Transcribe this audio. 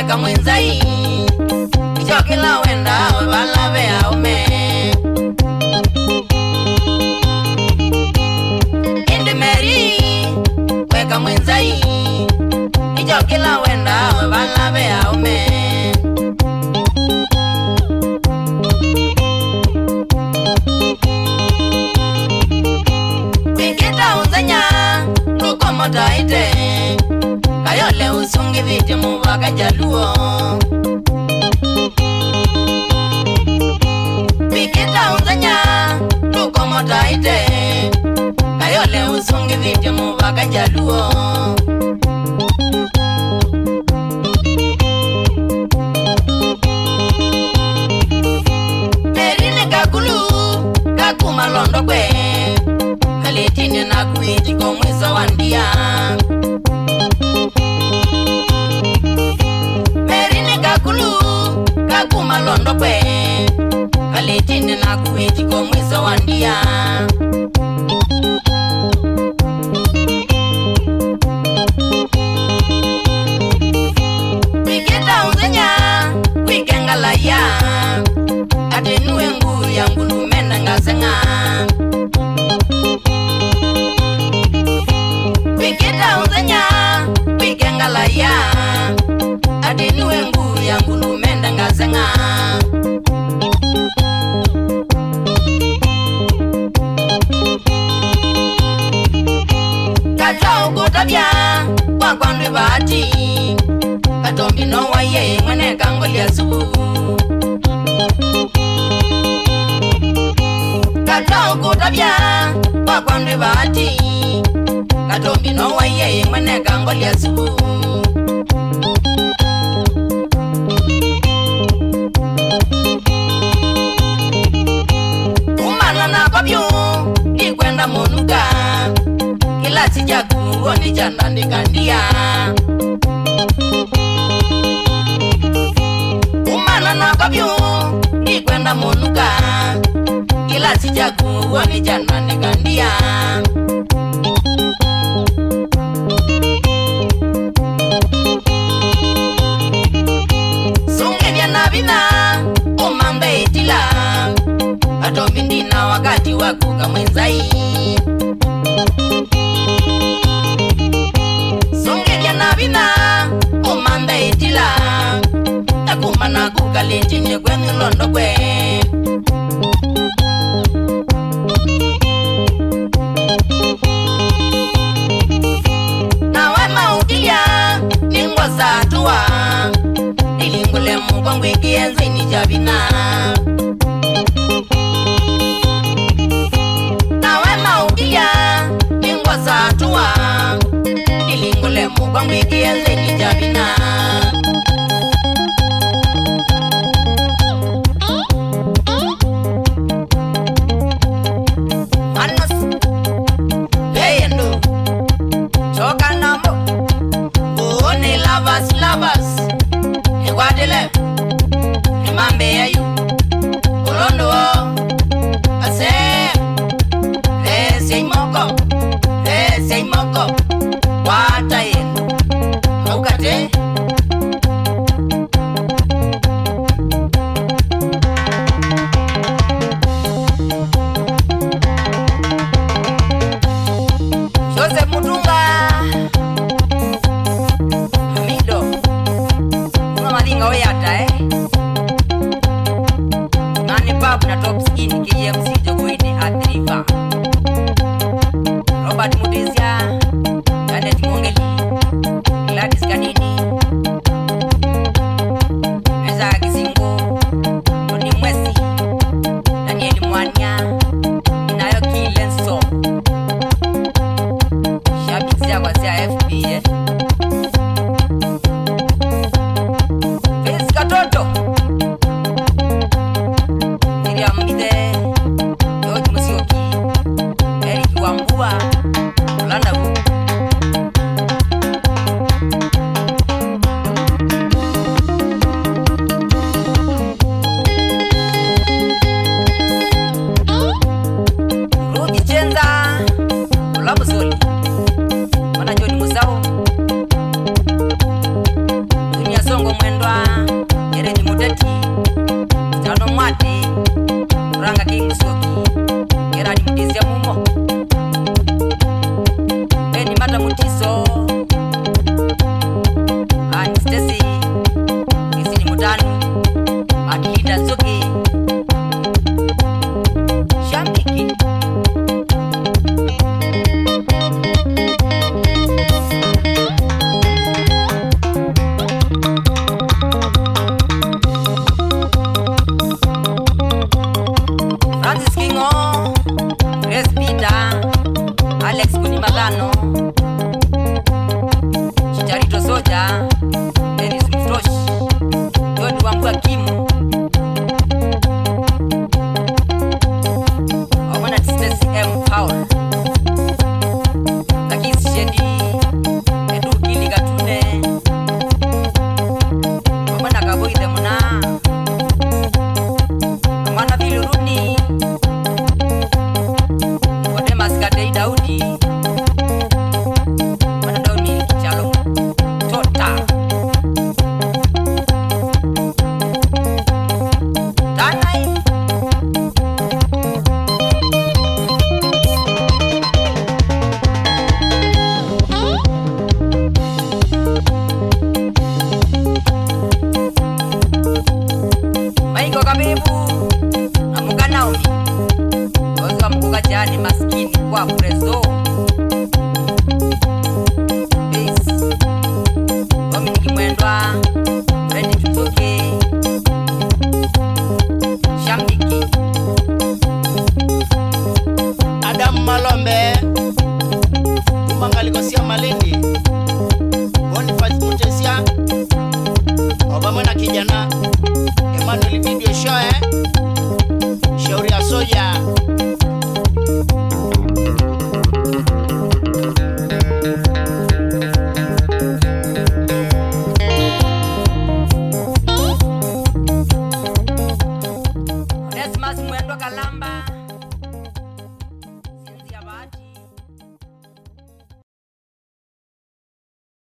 weka mwenzai ichokila wenda balave aume Indi Mary weka mwenzai ichokila wenda balave aume Wikita uzanya Motaite Kayole usungi viti muvaka jaluo Wikita unzanya Luko motaite Kayole usungi viti muvaka jaluo Perine kakulu Kakuma londo kwe Kalitini na kuiti komwiza wandia Merine kakulu Kakuma londo kwe Kalitini na kuiti komwiza wandia Wiketa uzenya Wikenga laya Atenuwe nguru ya ngulu menda ngasenga Wiketa uzenya Wikenga laya Atenuwe nguru ya ngulu menda ngasenga Kata ukotabia Kwa kwandwe bati Katombi no waye Mwene kangolia subu Kata ukotabia Kwa kwandwe bati Katombi no waye Mwene kangolia subu Umana na babyo Ni kwenda monuka Kila sijaku Woni janda ndikandia Umana na babyo Ni kwenda monuka Kila sijaku Woni janda ndikandia Sunge vya nabina Umambe itila Atombi ndina wakati wakuka mwenzai Sunge vya nabina Umambe itila Takumana kukaliti nyekweni londo kwe Na wema ukilia Ningwa satua Nilingule mkwangu ikienzi ni jabina Na wema ukilia Ningwa satua Nilingule mkwangu ikienzi ni jabina Manos Leyendo Choka nambo Uone lovers Ewadele Emambe ya yu Ulondo Ase Ese imoko Wata yenu Aukate Dennis Mstoshi, George Wambua Kimu,